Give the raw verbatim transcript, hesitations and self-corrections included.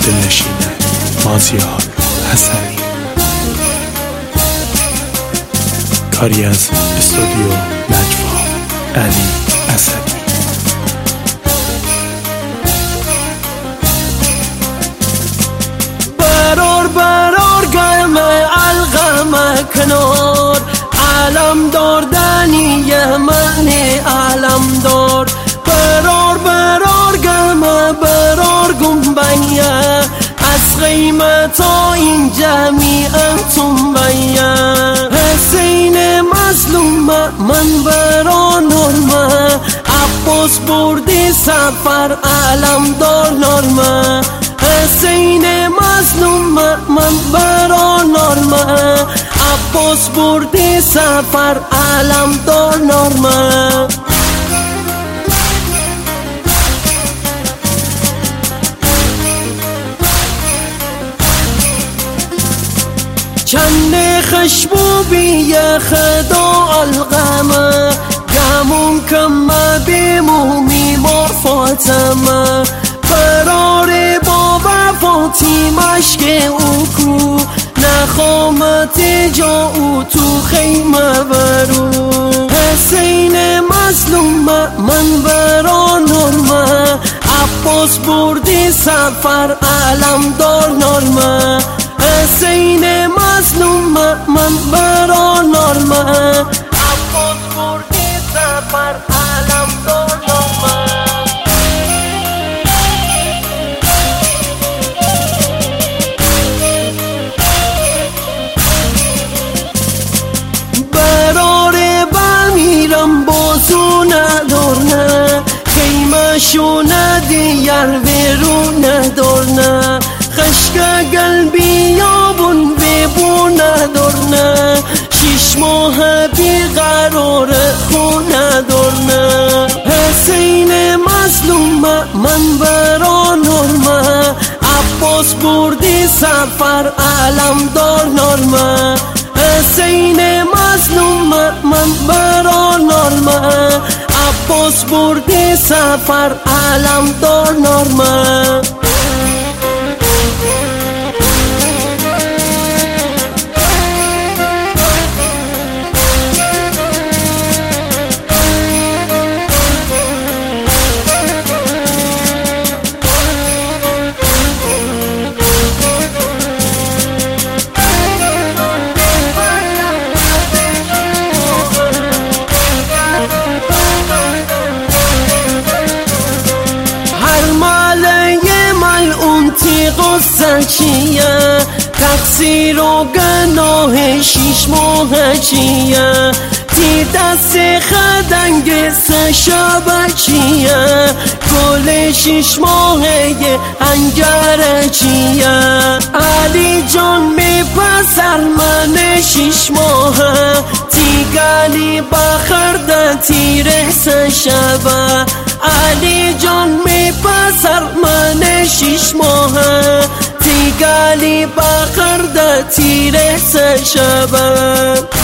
دلنشین مازیار حسنی، کاری از استودیو نجوا علی اسدی. برار برار گم الغم کنار، علم داردنی من علم دار. برار برار گم برار گنبیه، از قیمت این جمیعتون بیه. حسین مظلوم من برا نرمه، عباس بردی سفر علم دار نرمه. حسین مظلوم من برا نرمه، عباس بردی سفر علم دار نرمه. چند خشبو بی خدا الغمه، گمون کم بیمومی مار فاطمه. فرار بابا فاطمهش که او کو، نخامت جا او تو خیمه برو. حسین مظلوم من برا نرمه، عباس بردی سفر علم دار نرمه. حسین مظلوم من برا نرمه، عباس بردی سفر علم دار نرمه. برار بمیرم بازو ندارنه، خیمشو ندیر برو ندارنه. خشک قلبی یابون ببو ندارنه، شیش ماه بیقرار خون ندارنه. حسین مظلوم من برا نرمه، عباس بردی سفر علم دار نرمه. حسین مظلوم من برا نرمه، عباس بردی سفر علم دار نرمه. قصه چیه؟ تقصیر و گناه شیش ماه چیه؟ تی دست خدنگ سه شب چیه؟ گل شیش ماهه انجر چیه؟ علی جان می پسر من شیش ماهه، تی گلی بخرده تیره سه شبه. علی جان می پسر من شیش ماهه، تی گلی بخرده تیره سه شبه.